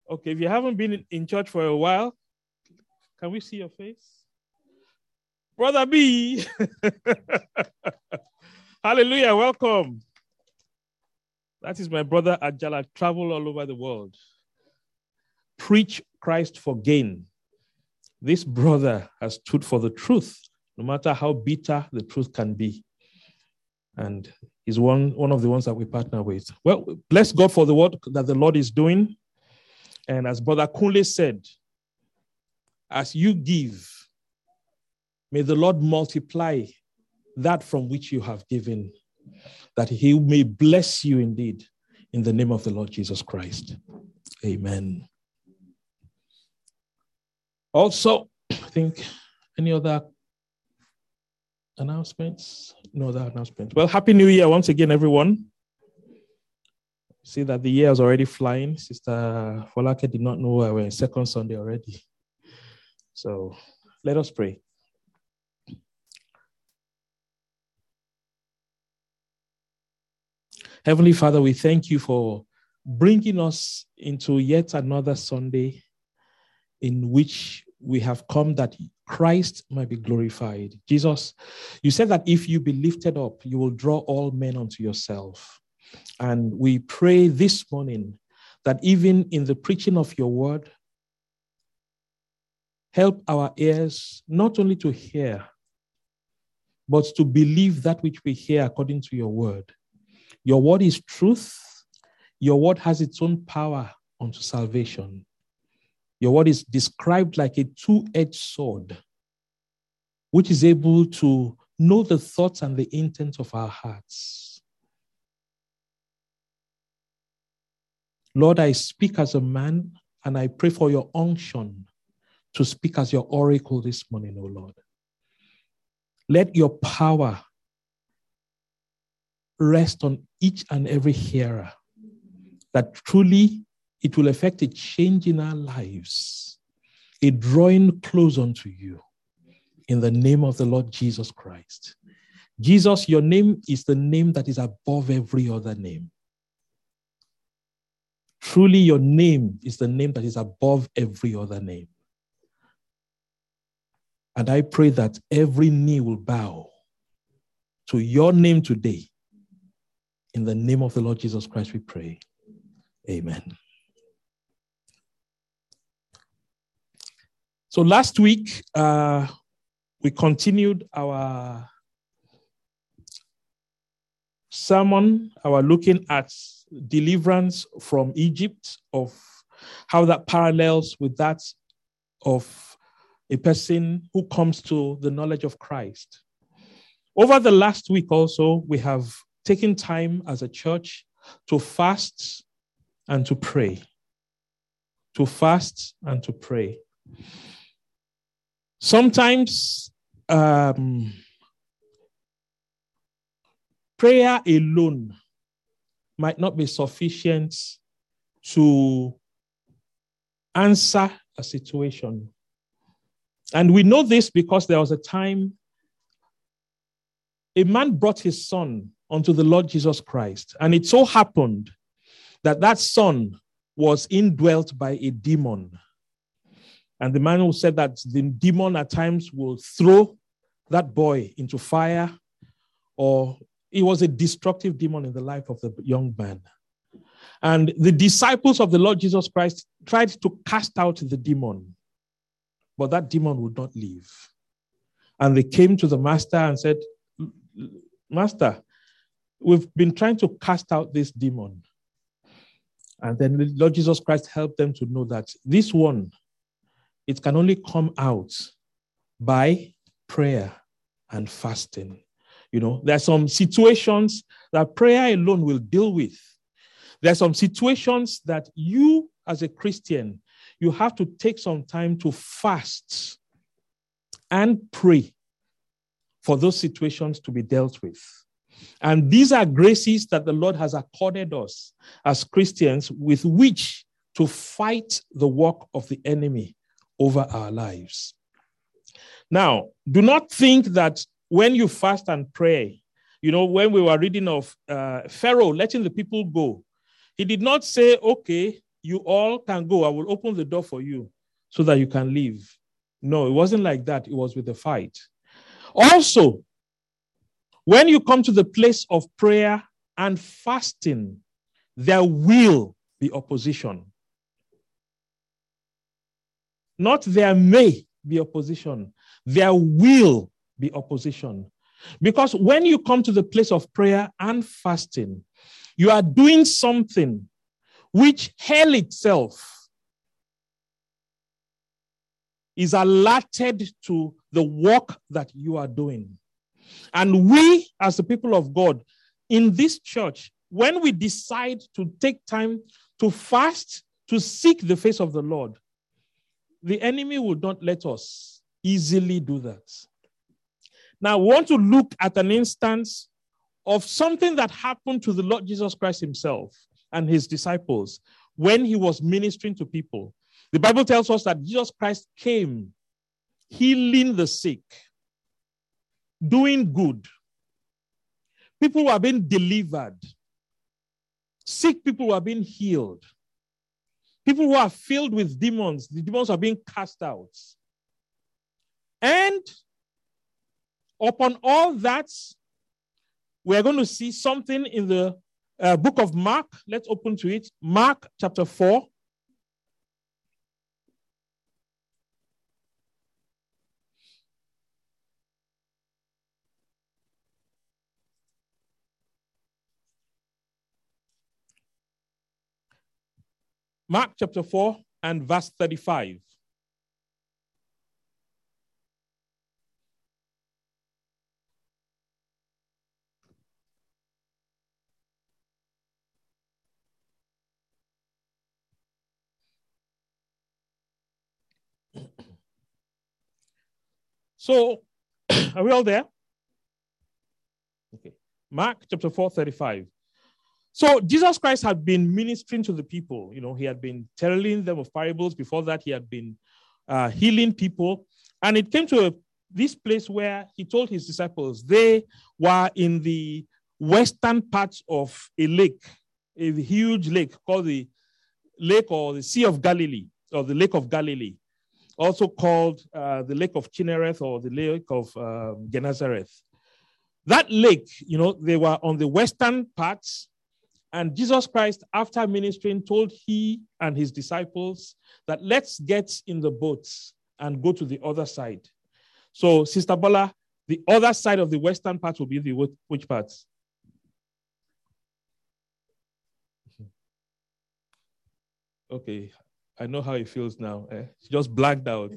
Okay, if you haven't been in church for a while, can we see your face? Brother B. Hallelujah, welcome. That is my brother Ajala, travel all over the world. Preach Christ for gain. This brother has stood for the truth, no matter how bitter the truth can be. And he's one of the ones that we partner with. Well, bless God for the work that the Lord is doing. And as Brother Kunle said, as you give, may the Lord multiply that from which you have given, that he may bless you indeed in the name of the Lord Jesus Christ. Amen. Also, I think any other announcements? No other announcements. Well, Happy New Year once again, everyone. See that the year is already flying. Sister Folake did not know we're in second Sunday already. So let us pray. Heavenly Father, we thank you for bringing us into yet another Sunday in which we have come that Christ might be glorified. Jesus, you said that if you be lifted up, you will draw all men unto yourself. And we pray this morning that even in the preaching of your word, help our ears not only to hear, but to believe that which we hear according to your word. Your word is truth. Your word has its own power unto salvation. Your word is described like a two-edged sword, which is able to know the thoughts and the intents of our hearts. Lord, I speak as a man, and I pray for your unction to speak as your oracle this morning, O Lord. Let your power rest on each and every hearer, that truly it will affect a change in our lives, a drawing close unto you, in the name of the Lord Jesus Christ. Jesus, your name is the name that is above every other name. Truly, your name is the name that is above every other name. And I pray that every knee will bow to your name today. In the name of the Lord Jesus Christ, we pray. Amen. So last week, we continued our sermon, our looking at deliverance from Egypt, of how that parallels with that of a person who comes to the knowledge of Christ. Over the last week also, we have taken time as a church to fast and to pray. To fast and to pray. Sometimes prayer alone might not be sufficient to answer a situation. And we know this because there was a time a man brought his son unto the Lord Jesus Christ. And it so happened that that son was indwelt by a demon. And the man who said that the demon at times will throw that boy into fire, or it was a destructive demon in the life of the young man. And the disciples of the Lord Jesus Christ tried to cast out the demon, but that demon would not leave. And they came to the master and said, Master, we've been trying to cast out this demon. And then the Lord Jesus Christ helped them to know that this one, it can only come out by prayer and fasting. You know, there are some situations that prayer alone will deal with. There are some situations that you, as a Christian, you have to take some time to fast and pray for those situations to be dealt with. And these are graces that the Lord has accorded us as Christians with which to fight the work of the enemy over our lives. Now, do not think that when you fast and pray, you know, when we were reading of Pharaoh letting the people go, he did not say, okay, you all can go. I will open the door for you so that you can leave. No, it wasn't like that. It was with a fight. Also, when you come to the place of prayer and fasting, there will be opposition. Not there may be opposition. There will be opposition. Because when you come to the place of prayer and fasting, you are doing something which hell itself is alerted to the work that you are doing. And we, as the people of God, in this church, when we decide to take time to fast, to seek the face of the Lord, the enemy will not let us easily do that. Now, we want to look at an instance of something that happened to the Lord Jesus Christ himself and his disciples when he was ministering to people. The Bible tells us that Jesus Christ came healing the sick, doing good. People were being delivered. Sick people were being healed. People who are filled with demons, the demons are being cast out. And upon all that, we're going to see something in the book of Mark. Let's open to it. Mark chapter 4. Mark chapter 4 and verse 35. So, are we all there? Okay. Mark chapter 4, 35. So Jesus Christ had been ministering to the people. You know, he had been telling them of parables. Before that, he had been healing people. And it came to this place where he told his disciples, they were in the western part of a lake, a huge lake called the lake or the Sea of Galilee, or the Lake of Galilee, also called the Lake of Chinnereth or the Lake of Gennesareth. That lake, you know, they were on the western parts. And Jesus Christ, after ministering, told he and his disciples that let's get in the boats and go to the other side. So, Sister Bola, the other side of the western part will be the which part? Okay, I know how it feels now. She just blanked out.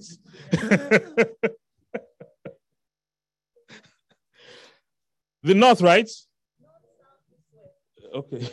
The north, right? Okay.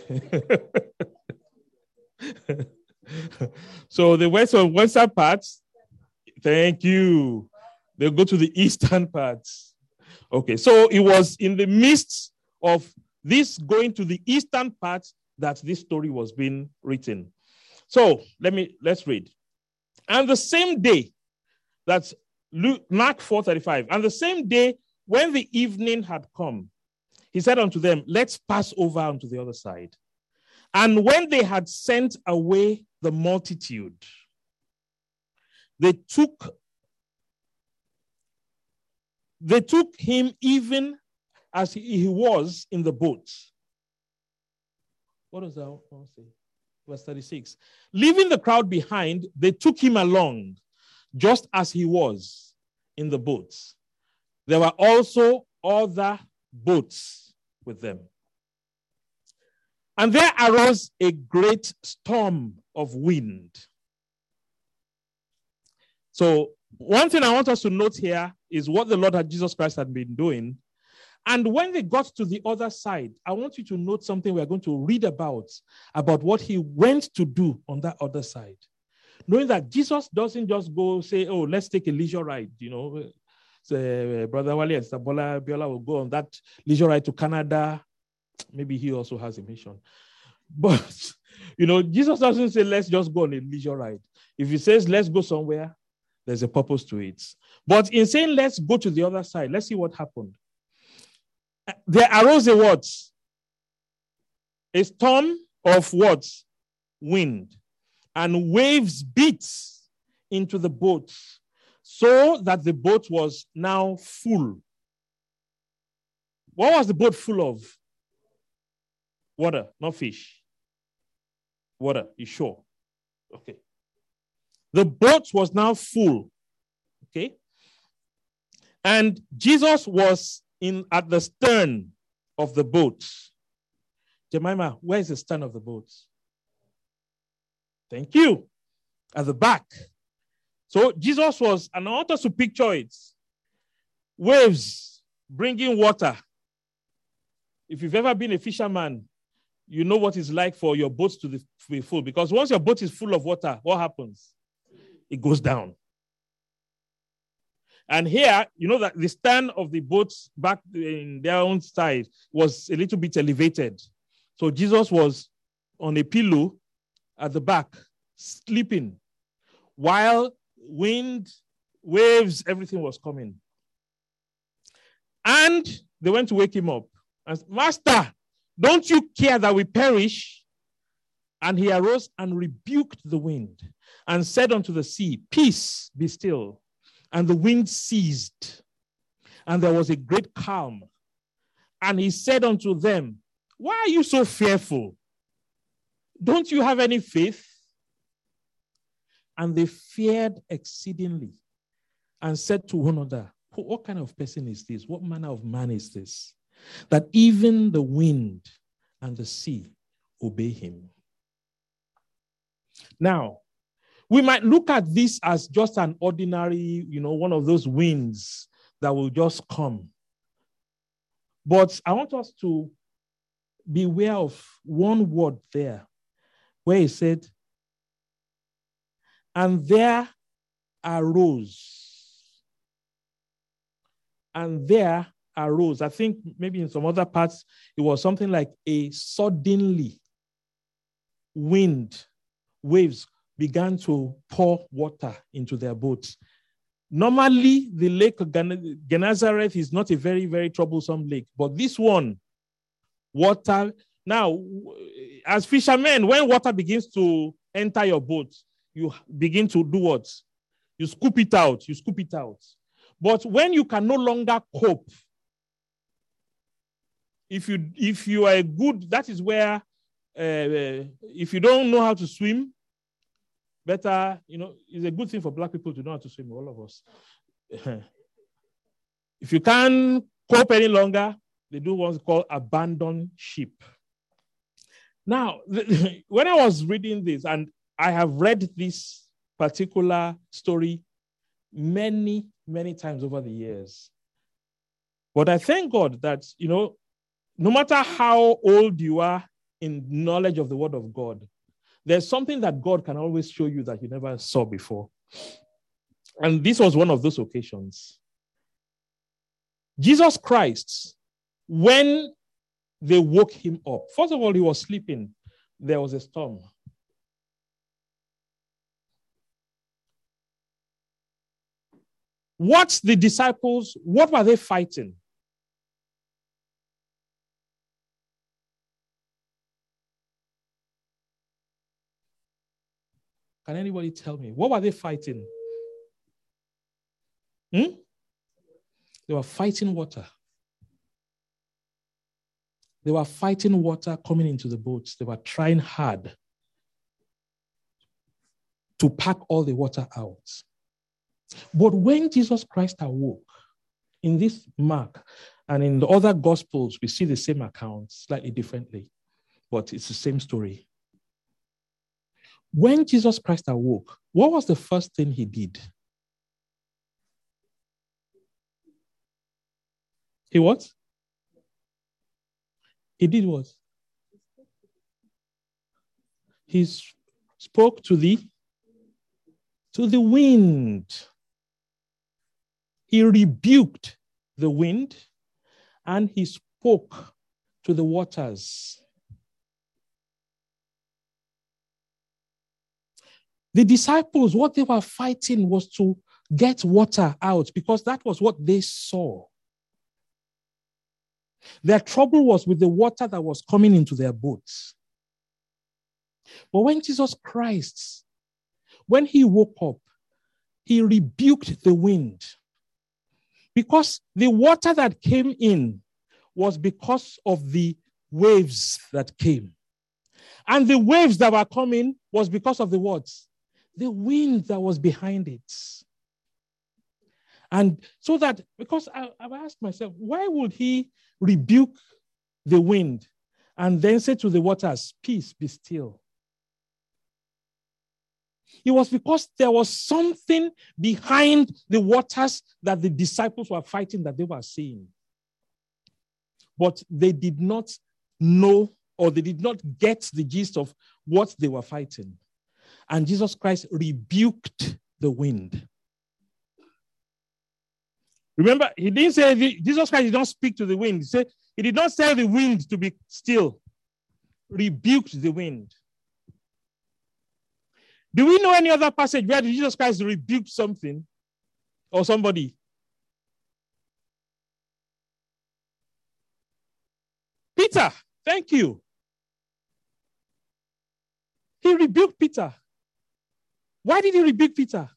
So the western parts, thank you. They'll go to the eastern parts. Okay, so it was in the midst of this going to the eastern parts that this story was being written. So let's read. And the same day, that's Mark 4:35, and the same day when the evening had come, he said unto them, let's pass over onto the other side. And when they had sent away the multitude, they took him even as he was in the boat. What does that say? Verse 36. Leaving the crowd behind, they took him along, just as he was in the boat. There were also other boats with them. And there arose a great storm of wind. So one thing I want us to note here is what the Lord Jesus Christ had been doing. And when they got to the other side, I want you to note something we're going to read about what he went to do on that other side. Knowing that Jesus doesn't just go say, oh, let's take a leisure ride, you know. So, Brother Wale and Sabola Biola will go on that leisure ride to Canada. Maybe he also has a mission. But, you know, Jesus doesn't say, let's just go on a leisure ride. If he says, let's go somewhere, there's a purpose to it. But in saying, let's go to the other side, let's see what happened. There arose a what? A storm of what? Wind. and waves beat into the boat, so that the boat was now full. What was the boat full of? Water, not fish. Water, you sure? Okay. The boat was now full. Okay. And Jesus was at the stern of the boat. Jemima, where is the stern of the boat? Thank you. At the back. So Jesus was, and I want us to picture it. Waves bringing water. If you've ever been a fisherman, you know what it's like for your boat to be full. Because once your boat is full of water, what happens? It goes down. And here, you know that the stern of the boat back in their own side was a little bit elevated. So Jesus was on a pillow at the back, sleeping, while wind, waves, everything was coming. And they went to wake him up. And Master, don't you care that we perish? And he arose and rebuked the wind and said unto the sea, Peace, be still. And the wind ceased, and there was a great calm. And he said unto them, Why are you so fearful? Don't you have any faith? And they feared exceedingly and said to one another, What kind of person is this? What manner of man is this? That even the wind and the sea obey him. Now, we might look at this as just an ordinary, one of those winds that will just come. But I want us to be aware of one word there, where he said, and there arose. And there arose. I think maybe in some other parts, it was something like a suddenly wind, waves began to pour water into their boats. Normally, the lake Gennesaret is not a very, very troublesome lake, but this one, water. Now, as fishermen, when water begins to enter your boat, you begin to do what? You scoop it out. But when you can no longer cope, if you are good, that is where, if you don't know how to swim, better, it's a good thing for black people to know how to swim, all of us. If you can't cope any longer, they do what's called abandon ship. Now, when I was reading this, and I have read this particular story many, many times over the years, but I thank God that, no matter how old you are in knowledge of the word of God, there's something that God can always show you that you never saw before. And this was one of those occasions. Jesus Christ, when they woke him up, first of all, he was sleeping. There was a storm. What the disciples, what were they fighting? Can anybody tell me? What were they fighting? They were fighting water. They were fighting water coming into the boats. They were trying hard to pack all the water out. But when Jesus Christ awoke, in this Mark and in the other Gospels, we see the same account slightly differently, but it's the same story. When Jesus Christ awoke, what was the first thing he did? He what? He did what? He spoke to the wind. He rebuked the wind and he spoke to the waters. The disciples, what they were fighting was to get water out because that was what they saw. Their trouble was with the water that was coming into their boats. But when Jesus Christ when he woke up, he rebuked the wind. Because the water that came in was because of the waves that came. And the waves that were coming was because of the what? The wind that was behind it. And so that, because I've asked myself, why would he rebuke the wind and then say to the waters, peace, be still? It was because there was something behind the waters that the disciples were fighting that they were seeing. But they did not know, or they did not get the gist of what they were fighting. And Jesus Christ rebuked the wind. Remember, he didn't say, Jesus Christ did not speak to the wind. He did not tell the wind to be still. Rebuked the wind. Do we know any other passage where Jesus Christ rebuked something or somebody? Peter, thank you. He rebuked Peter. Why did he rebuke Peter?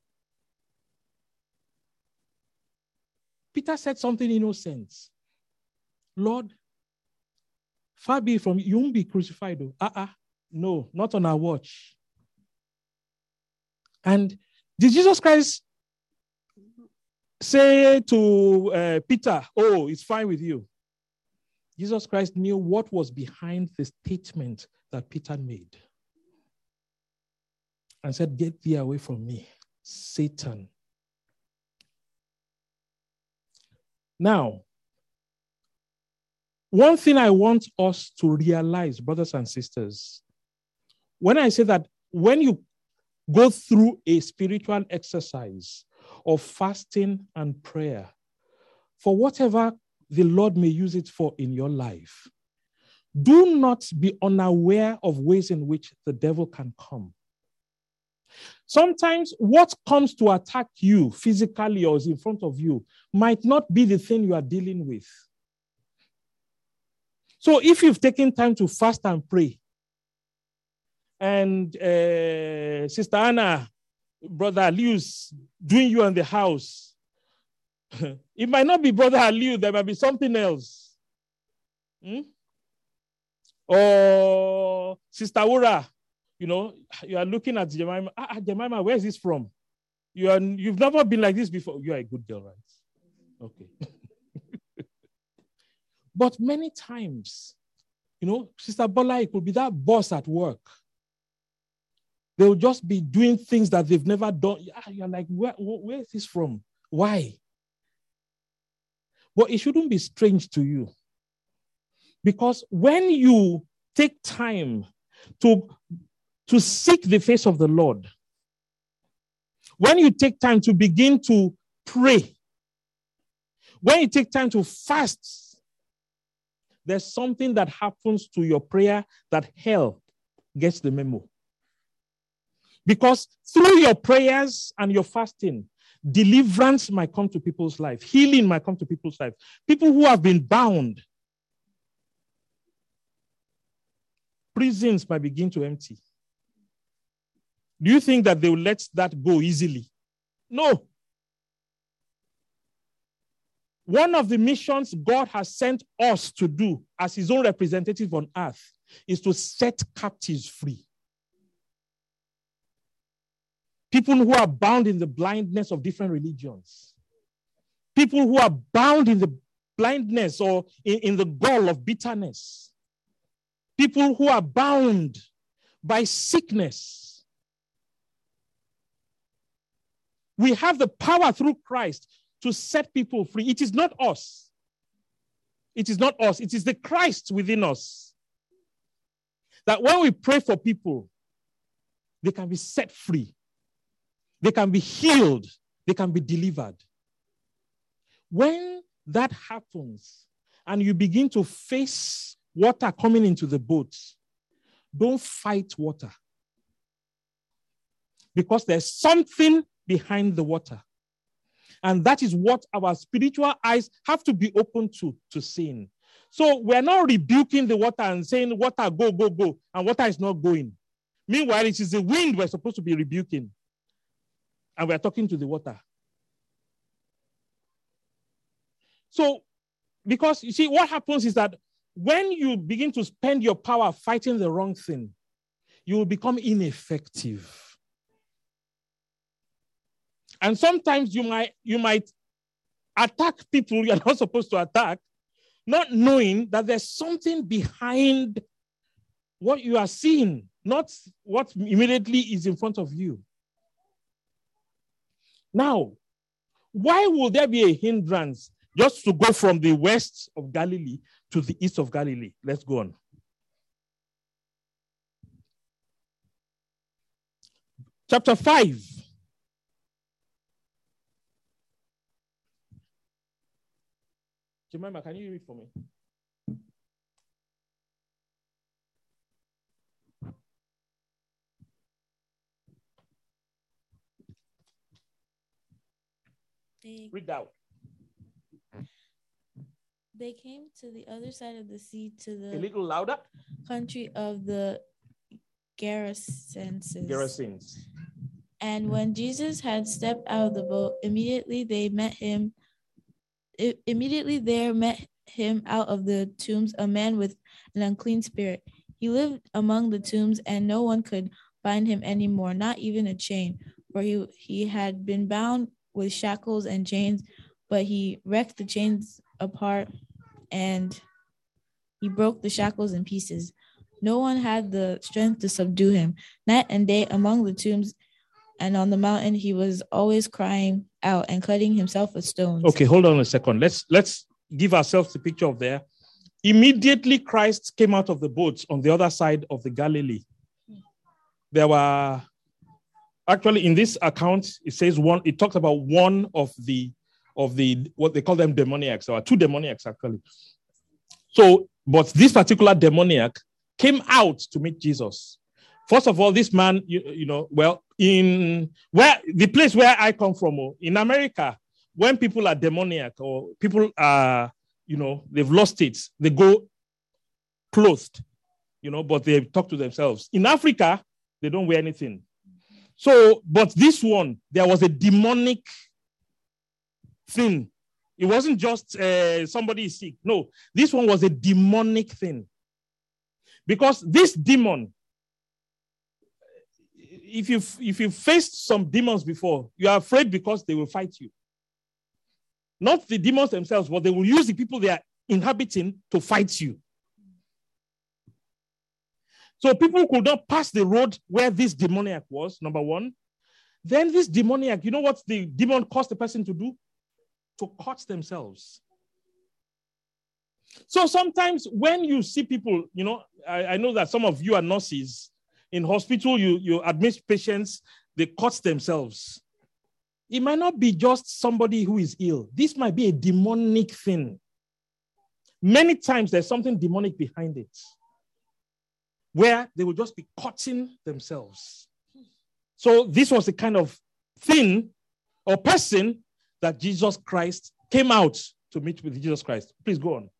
Peter said something innocent. Lord, far be from you, won't be crucified. No, not on our watch. And did Jesus Christ say to Peter, oh, it's fine with you? Jesus Christ knew what was behind the statement that Peter made. And said, get thee away from me, Satan. Now, one thing I want us to realize, brothers and sisters, when I say that when you go through a spiritual exercise of fasting and prayer, for whatever the Lord may use it for in your life, do not be unaware of ways in which the devil can come. Sometimes what comes to attack you physically or is in front of you might not be the thing you are dealing with. So if you've taken time to fast and pray, and Sister Anna, Brother Aliu's doing you in the house, it might not be Brother Aliu, there might be something else. Or Sister Ura, you are looking at Jemima. Jemima, where is this from? You've never been like this before. You are a good girl, right? Okay. But many times, Sister Bola, it could be that boss at work. They'll just be doing things that they've never done. You're like, where is this from? Why? But it shouldn't be strange to you. Because when you take time to seek the face of the Lord, when you take time to begin to pray, when you take time to fast, there's something that happens to your prayer that hell gets the memo. Because through your prayers and your fasting, deliverance might come to people's life. Healing might come to people's life. People who have been bound, prisons might begin to empty. Do you think that they will let that go easily? No. One of the missions God has sent us to do as his own representative on earth is to set captives free. People who are bound in the blindness of different religions. People who are bound in the blindness or in the gall of bitterness. People who are bound by sickness. We have the power through Christ to set people free. It is not us. It is not us. It is the Christ within us. That when we pray for people, they can be set free. They can be healed. They can be delivered. When that happens and you begin to face water coming into the boat, don't fight water. Because there's something behind the water. And that is what our spiritual eyes have to be open to seeing. So we're not rebuking the water and saying, water, go, go, go, and water is not going. Meanwhile, it is the wind we're supposed to be rebuking. And we're talking to the water. So, because you see, what happens is that when you begin to spend your power fighting the wrong thing, you will become ineffective. And sometimes you might attack people you're not supposed to attack, not knowing that there's something behind what you are seeing, not what immediately is in front of you. Now, why will there be a hindrance just to go from the west of Galilee to the east of Galilee? Let's go on. Chapter 5. Jemima, can you read for me? Read out. They came to the other side of the sea, to the a little louder. Country of the Gerasenes. And when Jesus had stepped out of the boat, immediately there met him out of the tombs a man with an unclean spirit. He lived among the tombs, and no one could bind him anymore, not even a chain, for he had been bound with shackles and chains, but he wrecked the chains apart and he broke the shackles in pieces. No one had the strength to subdue him. Night and day among the tombs and on the mountain, he was always crying out and cutting himself with stones. Okay, hold on a second. Let's give ourselves a picture of there. Immediately Christ came out of the boat on the other side of the Galilee. There were actually, in this account, it says one. It talks about one of the what they call them demoniacs. There were two demoniacs actually. So, but this particular demoniac came out to meet Jesus. First of all, this man, in the place where I come from, in America, when people are demoniac or people are, they've lost it, they go clothed, but they talk to themselves. In Africa, they don't wear anything. So, but this one, there was a demonic thing. It wasn't just somebody is sick. No, this one was a demonic thing. Because this demon, if you faced some demons before, you are afraid because they will fight you. Not the demons themselves, but they will use the people they are inhabiting to fight you. So people could not pass the road where this demoniac was, number one. Then this demoniac, you know what the demon caused the person to do? To cut themselves. So sometimes when you see people, I know that some of you are nurses. In hospital, you admit patients, they cut themselves. It might not be just somebody who is ill. This might be a demonic thing. Many times there's something demonic behind it, where they will just be cutting themselves. So this was the kind of thing or person that Jesus Christ came out to meet with Jesus Christ. Please go on.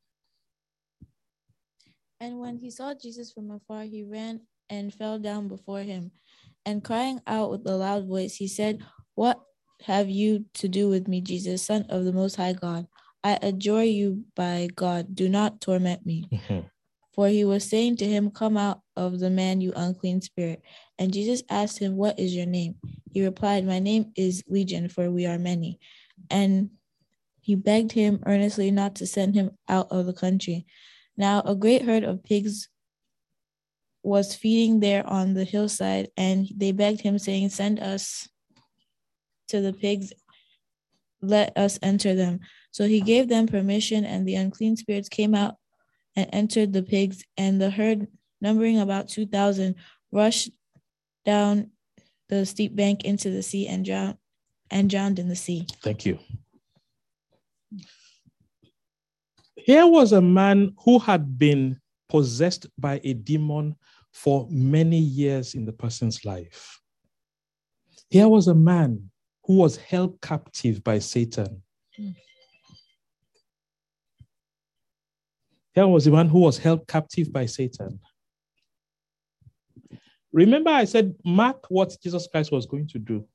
And when he saw Jesus from afar, he ran and fell down before him. And crying out with a loud voice, he said, "What have you to do with me, Jesus, Son of the Most High God? I adjure you by God, do not torment me." Mm-hmm. For he was saying to him, "Come out of the man, you unclean spirit." And Jesus asked him, "What is your name?" He replied, "My name is Legion, for we are many." And he begged him earnestly not to send him out of the country. Now a great herd of pigs was feeding there on the hillside, and they begged him, saying, "Send us to the pigs, let us enter them." So he gave them permission, and the unclean spirits came out and entered the pigs, and the herd, numbering about 2,000, rushed down the steep bank into the sea and drowned in the sea. Thank you. Here was a man who had been possessed by a demon for many years in the person's life. Here was a man who was held captive by Satan. Here was a man who was held captive by Satan. Remember, I said, mark what Jesus Christ was going to do.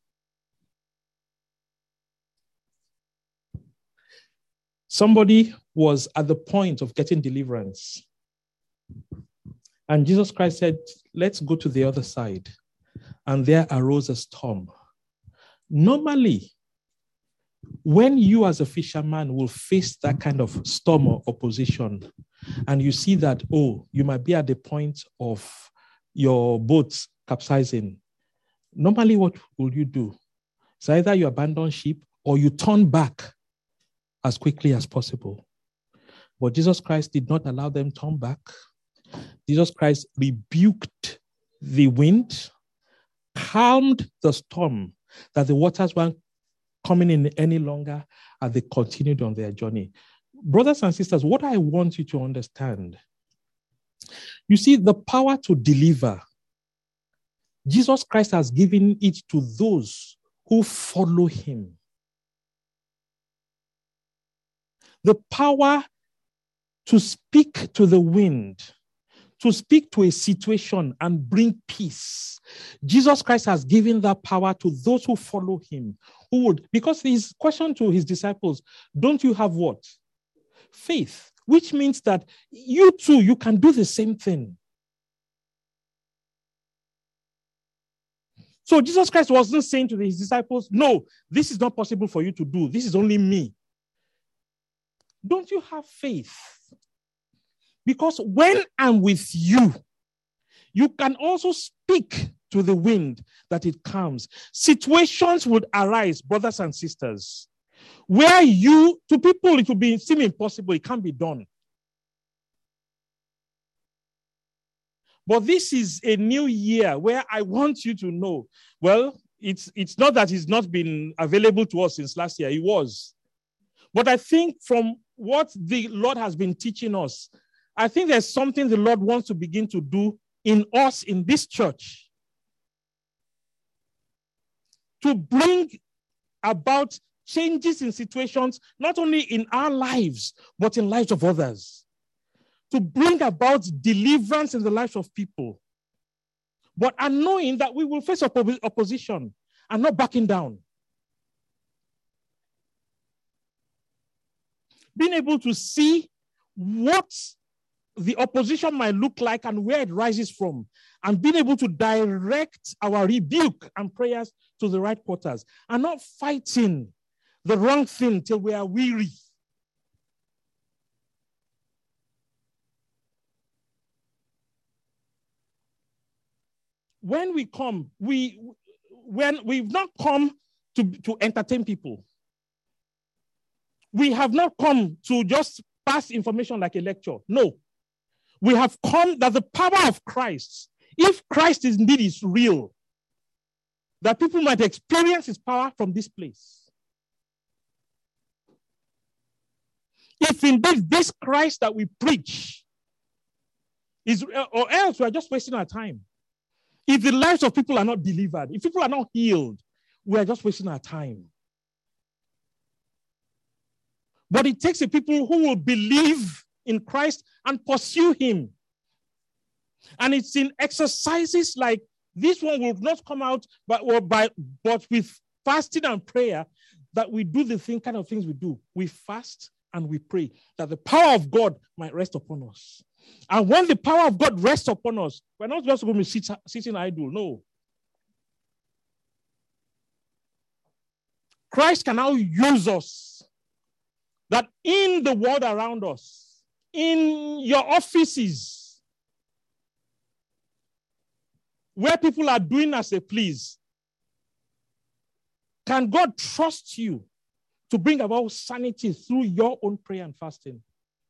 Somebody was at the point of getting deliverance. And Jesus Christ said, let's go to the other side. And there arose a storm. Normally, when you as a fisherman will face that kind of storm or opposition, and you see that, oh, you might be at the point of your boat capsizing, normally what will you do? It's either you abandon ship or you turn back as quickly as possible. But Jesus Christ did not allow them to turn back. Jesus Christ rebuked the wind, calmed the storm, that the waters weren't coming in any longer, as they continued on their journey. Brothers and sisters, what I want you to understand, you see, the power to deliver, Jesus Christ has given it to those who follow him. The power to speak to the wind, to speak to a situation and bring peace. Jesus Christ has given that power to those who follow him. Who would, because his question to his disciples, don't you have what? Faith, which means that you too, you can do the same thing. So Jesus Christ wasn't saying to his disciples, no, this is not possible for you to do. This is only me. Don't you have faith? Because when I'm with you, you can also speak to the wind that it comes. Situations would arise, brothers and sisters, where to people, it will seem impossible. It can't be done. But this is a new year where I want you to know, well, it's not that it's not been available to us since last year. It was. But I think from what the Lord has been teaching us, I think there's something the Lord wants to begin to do in us, in this church, to bring about changes in situations, not only in our lives, but in lives of others. To bring about deliverance in the lives of people. But knowing that we will face opposition and not backing down. Being able to see what the opposition might look like and where it rises from, and being able to direct our rebuke and prayers to the right quarters, and not fighting the wrong thing till we are weary. When we come, when we've not come to entertain people. We have not come to just pass information like a lecture. No. We have come that the power of Christ, if Christ indeed is real, that people might experience his power from this place. If indeed this Christ that we preach is, or else we are just wasting our time. If the lives of people are not delivered, if people are not healed, we are just wasting our time. But it takes a people who will believe in Christ and pursue him. And it's in exercises like this one will not come out but with fasting and prayer that we do the kind of things we do. We fast and we pray that the power of God might rest upon us. And when the power of God rests upon us, we're not just going to be sitting idle. No. Christ can now use us. That in the world around us, in your offices, where people are doing as they please, can God trust you to bring about sanity through your own prayer and fasting?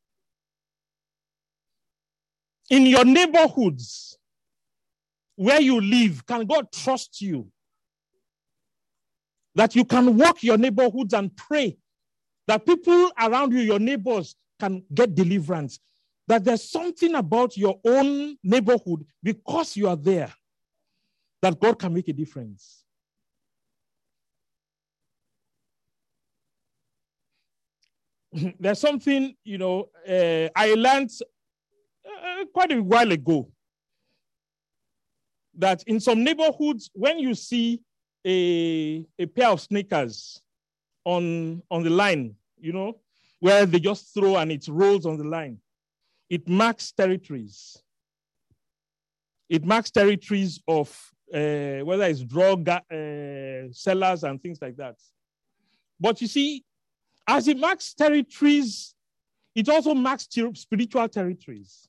In your neighborhoods, where you live, can God trust you that you can walk your neighborhoods and pray that people around you, your neighbors, can get deliverance? That there's something about your own neighborhood, because you are there, that God can make a difference. There's something, I learned quite a while ago. that in some neighborhoods, when you see a pair of sneakers on the line, where they just throw and it rolls on the line, it marks territories. It marks territories of whether it's drug sellers and things like that. But you see, as it marks territories, it also marks spiritual territories.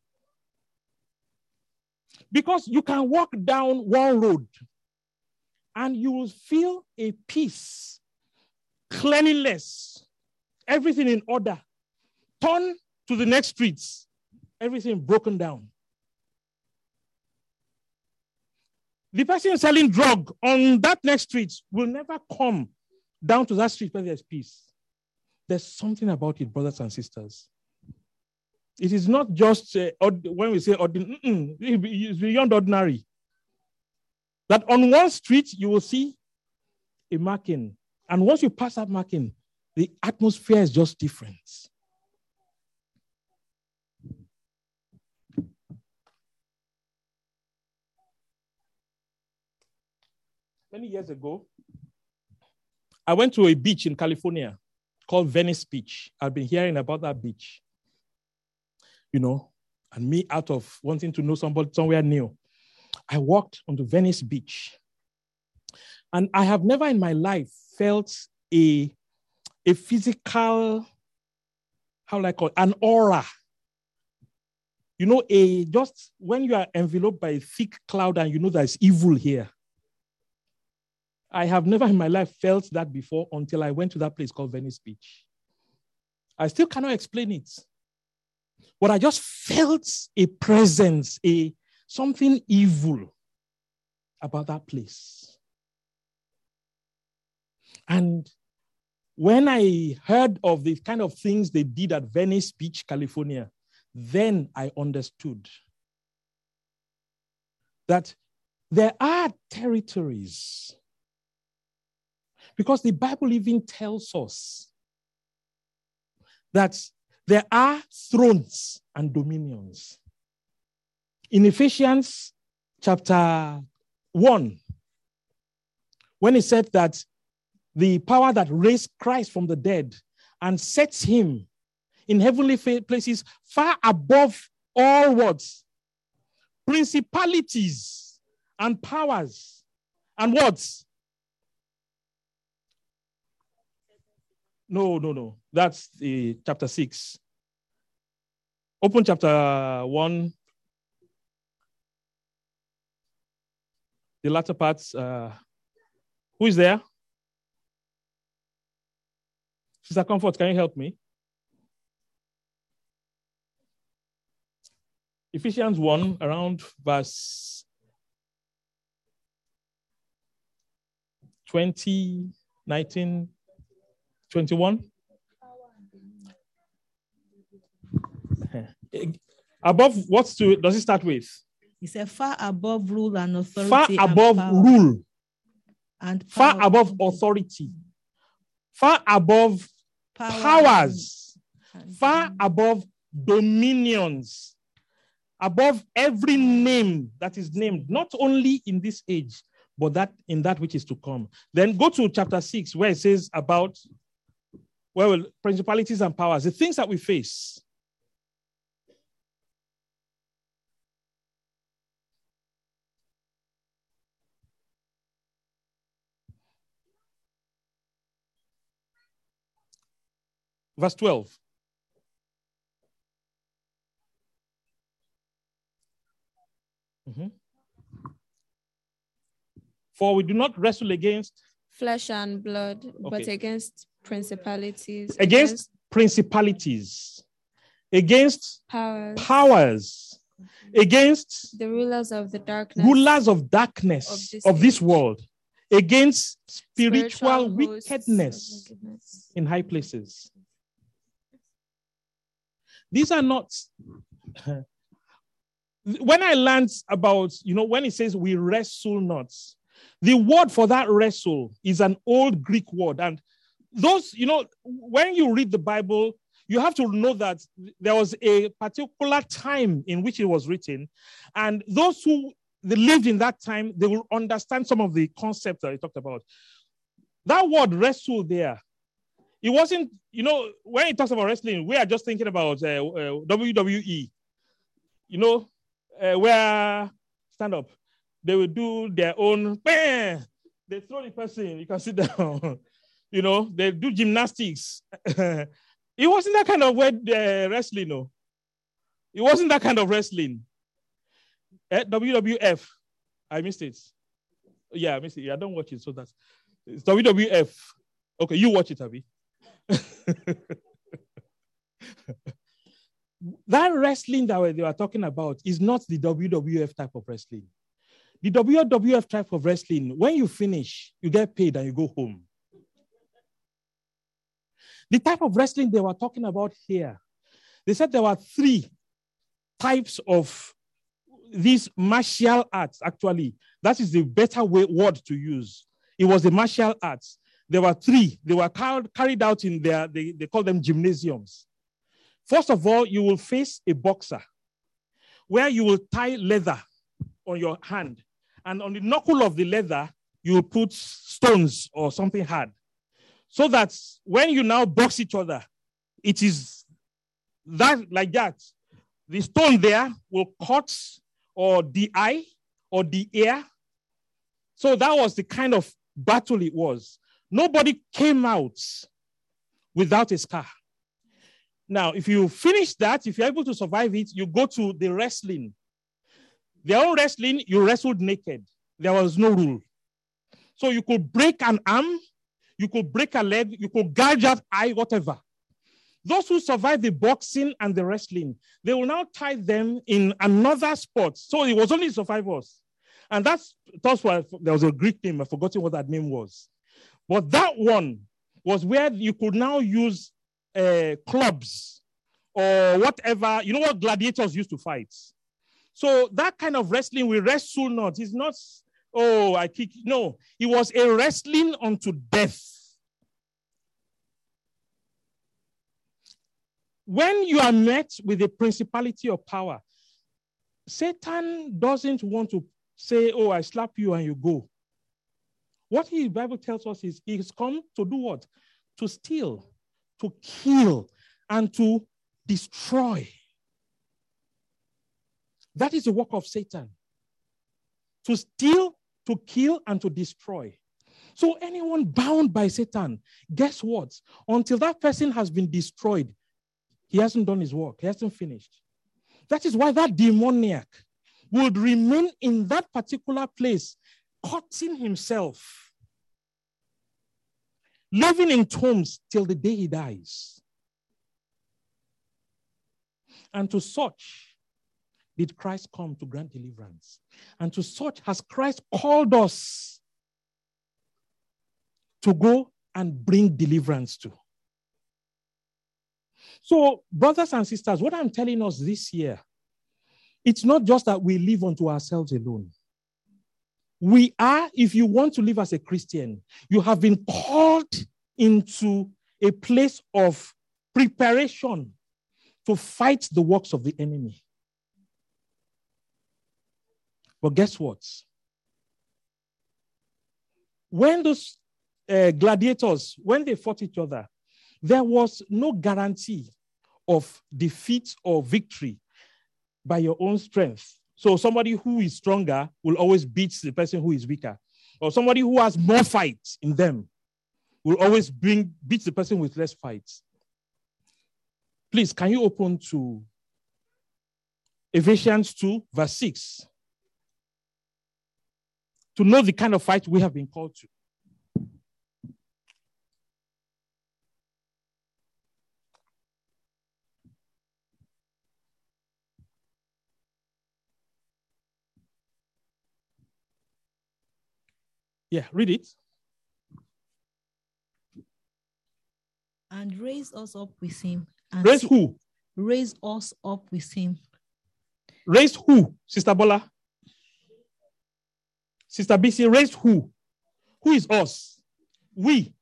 Because you can walk down one road and you will feel a peace, cleanliness, everything in order. Turn to the next streets, everything broken down. The person selling drug on that next street will never come down to that street where there's peace. There's something about it, brothers and sisters. It is not just when we say it's beyond ordinary. That on one street, you will see a marking. And once you pass that marking, the atmosphere is just different. Many years ago, I went to a beach in California called Venice Beach. I've been hearing about that beach. And me, out of wanting to know somebody somewhere new, I walked onto Venice Beach. And I have never in my life felt a physical, an aura. Just when you are enveloped by a thick cloud and you know there's evil here. I have never in my life felt that before until I went to that place called Venice Beach. I still cannot explain it. But I just felt a presence, something evil about that place. And when I heard of the kind of things they did at Venice Beach, California, then I understood that there are territories. Because the Bible even tells us that there are thrones and dominions. In Ephesians chapter 1, when it said that the power that raised Christ from the dead and sets him in heavenly places far above all words, principalities and powers and words. No. That's chapter 6. Open chapter 1. The latter parts. Who is there? Sister Comfort, can you help me? Ephesians 1, around verse 20, 19, 21. Above what does it start with? He said, far above rule and authority. Far above rule. And far above authority. Far above powers. Far above dominions. Above every name that is named, not only in this age, but that in that which is to come. Then go to chapter 6, where it says about principalities and powers, the things that we face. Verse 12. For we do not wrestle against flesh and blood, but against principalities. Against principalities. Against powers. Against the rulers of the darkness. Rulers of darkness of this world. Against spiritual wickedness in high places. These are not... When I learned about, when it says we wrestle not, the word for that wrestle is an old Greek word. And those, when you read the Bible, you have to know that there was a particular time in which it was written. And those who they lived in that time, they will understand some of the concepts that I talked about. That word wrestle there, it wasn't, when it talks about wrestling, we are just thinking about WWE, where stand up, they will do their own, bam, they throw the person, you can sit down, they do gymnastics. It wasn't that kind of wrestling, no. It wasn't that kind of wrestling. WWF, I missed it. Yeah, I missed it. I don't watch it, so it's WWF. Okay, you watch it, Abby. That wrestling that they were talking about is not the WWF type of wrestling. The WWF type of wrestling, when you finish, you get paid and you go home. The type of wrestling they were talking about here, they said there were 3 types of these martial arts, actually. That is the better word to use. It was the martial arts. There were 3. They were carried out in they call them gymnasiums. First of all, you will face a boxer where you will tie leather on your hand. And on the knuckle of the leather, you will put stones or something hard. So that when you now box each other, it is that like that. The stone there will cut or the eye or the ear. So that was the kind of battle it was. Nobody came out without a scar. Now, if you finish that, if you're able to survive it, you go to the wrestling. Their own wrestling, you wrestled naked. There was no rule. So you could break an arm, you could break a leg, you could gouge out eye, whatever. Those who survive the boxing and the wrestling, they will now tie them in another sport. So it was only survivors. And that's why there was a Greek name. I've forgotten what that name was. But that one was where you could now use clubs or whatever. You know what gladiators used to fight? So that kind of wrestling, we wrestle not. It's not, I kick. No, it was a wrestling unto death. When you are met with a principality of power, Satan doesn't want to say, I slap you and you go. What the Bible tells us is he's come to do what? To steal, to kill, and to destroy. That is the work of Satan. To steal, to kill, and to destroy. So anyone bound by Satan, guess what? Until that person has been destroyed, he hasn't done his work. He hasn't finished. That is why that demoniac would remain in that particular place, cutting himself, living in tombs till the day he dies. And to such did Christ come to grant deliverance. And to such has Christ called us to go and bring deliverance to. So, brothers and sisters, what I'm telling us this year, it's not just that we live unto ourselves alone. We are, if you want to live as a Christian, you have been called into a place of preparation to fight the works of the enemy. But guess what? When those gladiators, when they fought each other, there was no guarantee of defeat or victory by your own strength. So somebody who is stronger will always beat the person who is weaker. Or somebody who has more fight in them will always beat the person with less fight. Please, can you open to Ephesians 2, verse 6? To know the kind of fight we have been called to. Yeah, read it. And raise us up with him. And Raise who? Raise us up with him. Raise who, Sister Bola? Sister BC, raise who? Who is us? We.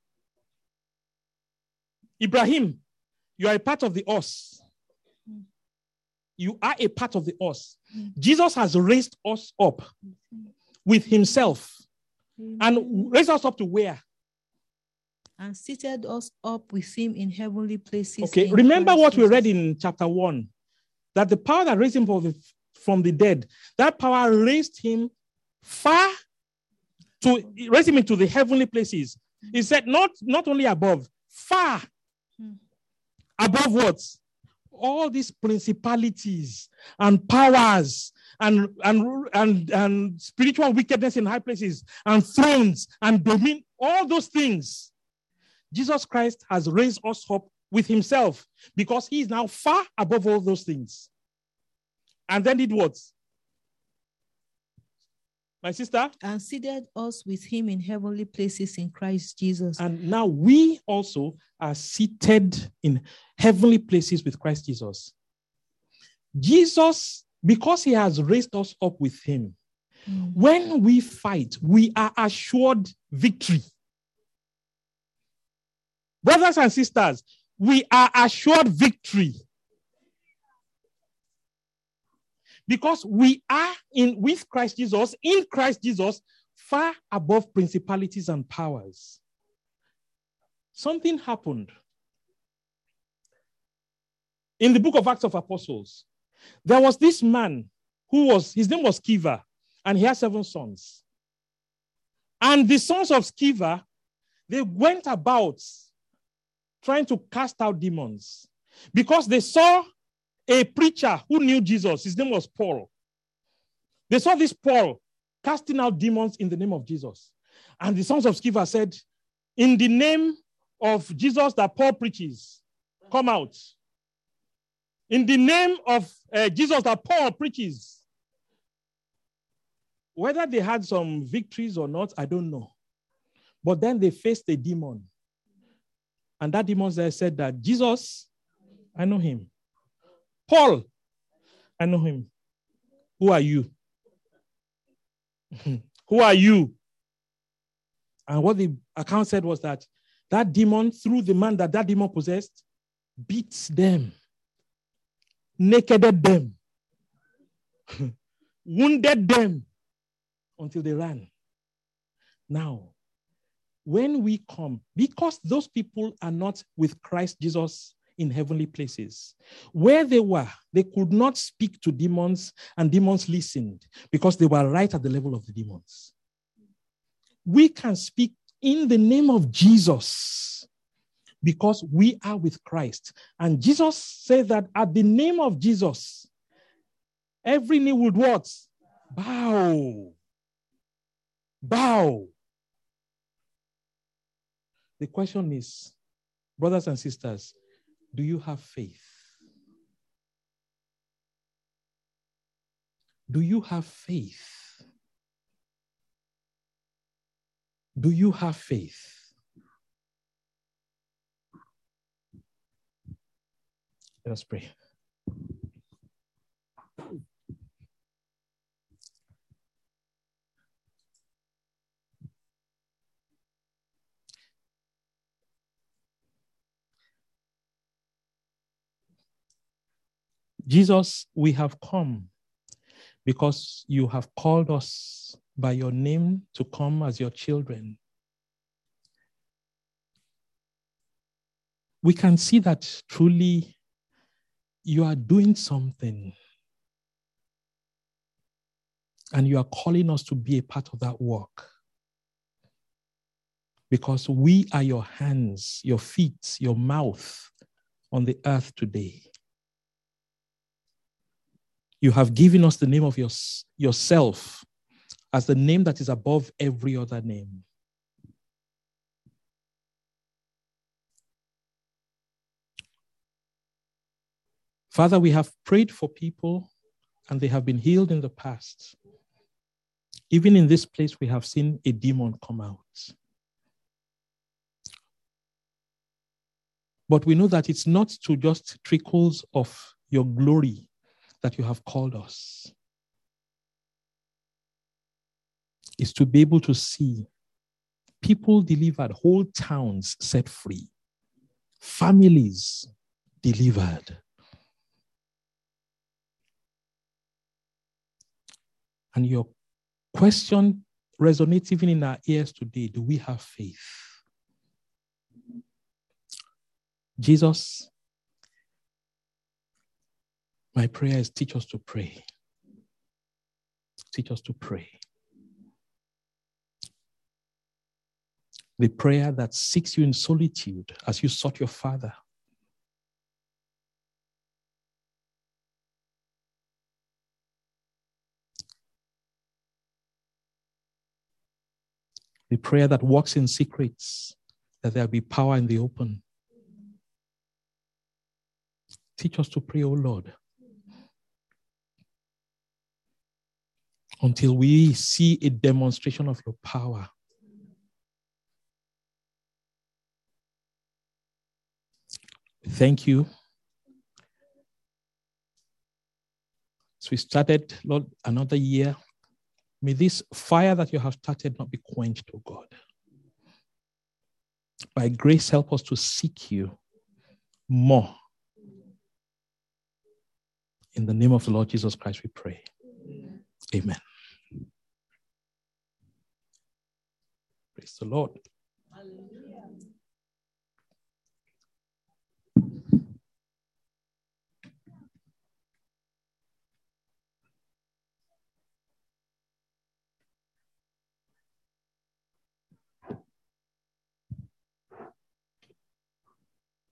Ibrahim, you are a part of the us. You are a part of the us. Jesus has raised us up with himself. And raised us up to where? And seated us up with him in heavenly places. Okay, remember what we read in chapter 1, that the power that raised him from the dead, that power raised him raised him into the heavenly places. He said not only above, far above what? All these principalities and powers and spiritual wickedness in high places and thrones and dominion, all those things. Jesus Christ has raised us up with himself because he is now far above all those things. And then did what? My sister? And seated us with him in heavenly places in Christ Jesus. And now we also are seated in heavenly places with Christ Jesus. Jesus, because he has raised us up with him, when we fight, we are assured victory. Brothers and sisters, we are assured victory. Because we are with Christ Jesus, in Christ Jesus, far above principalities and powers. Something happened. In the book of Acts of Apostles, there was this man his name was Sceva, and he had 7 sons. And the sons of Sceva, they went about trying to cast out demons because they saw a preacher who knew Jesus. His name was Paul. They saw this Paul casting out demons in the name of Jesus. And the sons of Sceva said, in the name of Jesus that Paul preaches, come out. In the name of Jesus that Paul preaches. Whether they had some victories or not, I don't know. But then they faced a demon. And that demon said that, Jesus, I know him. Paul, I know him. Who are you? Who are you? And what the account said was that demon, through the man that demon possessed, beats them, nakeded them, wounded them until they ran. Now, when we come, because those people are not with Christ Jesus in heavenly places, where they were, they could not speak to demons, and demons listened because they were right at the level of the demons. We can speak in the name of Jesus because we are with Christ. And Jesus said that at the name of Jesus, every knee would what? Bow. Bow. The question is, brothers and sisters, do you have faith? Do you have faith? Do you have faith? Let us pray. Jesus, we have come because you have called us by your name to come as your children. We can see that truly you are doing something and you are calling us to be a part of that work because we are your hands, your feet, your mouth on the earth today. You have given us the name of yourself as the name that is above every other name. Father, we have prayed for people and they have been healed in the past. Even in this place, we have seen a demon come out. But we know that it's not to just trickles of your glory that you have called us. Is to be able to see people delivered, whole towns set free, families delivered. And your question resonates even in our ears today. Do we have faith? Jesus, my prayer is teach us to pray. Teach us to pray. The prayer that seeks you in solitude as you sought your Father. The prayer that walks in secrets, that there be power in the open. Teach us to pray, O Lord, until we see a demonstration of your power. Thank you. So we started, Lord, another year. May this fire that you have started not be quenched, O God. By grace, help us to seek you more. In the name of the Lord Jesus Christ, we pray. Amen. Praise the Lord. Hallelujah.